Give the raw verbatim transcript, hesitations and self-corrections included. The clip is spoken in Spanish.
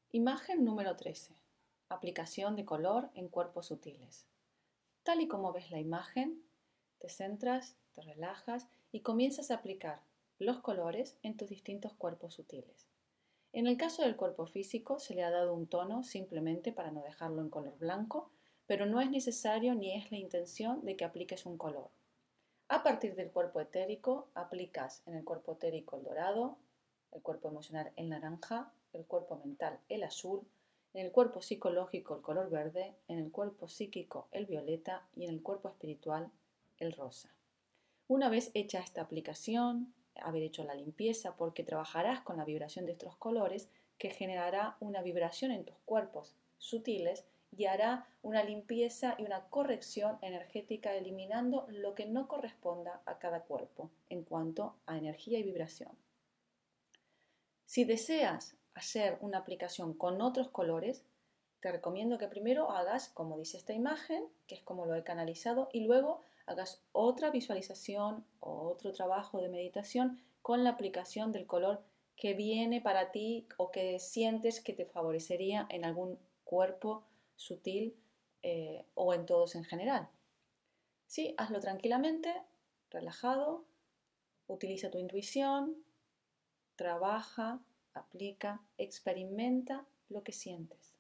Imagen número trece. Aplicación de color en cuerpos sutiles. Tal y como ves la imagen, te centras, te relajas y comienzas a aplicar los colores en tus distintos cuerpos sutiles. En el caso del cuerpo físico se le ha dado un tono simplemente para no dejarlo en color blanco, pero no es necesario ni es la intención de que apliques un color. A partir del cuerpo etérico, aplicas en el cuerpo etérico el dorado, el cuerpo emocional el naranja, el cuerpo mental el azul, en el cuerpo psicológico el color verde, en el cuerpo psíquico el violeta y en el cuerpo espiritual el rosa. Una vez hecha esta aplicación, haber hecho la limpieza, porque trabajarás con la vibración de estos colores que generará una vibración en tus cuerpos sutiles y hará una limpieza y una corrección energética eliminando lo que no corresponda a cada cuerpo en cuanto a energía y vibración. Si deseas hacer una aplicación con otros colores, te recomiendo que primero hagas como dice esta imagen, que es como lo he canalizado, y luego hagas otra visualización o otro trabajo de meditación con la aplicación del color que viene para ti o que sientes que te favorecería en algún cuerpo sutil eh, o en todos en general. Sí, hazlo tranquilamente, relajado, utiliza tu intuición, trabaja, aplica, experimenta lo que sientes.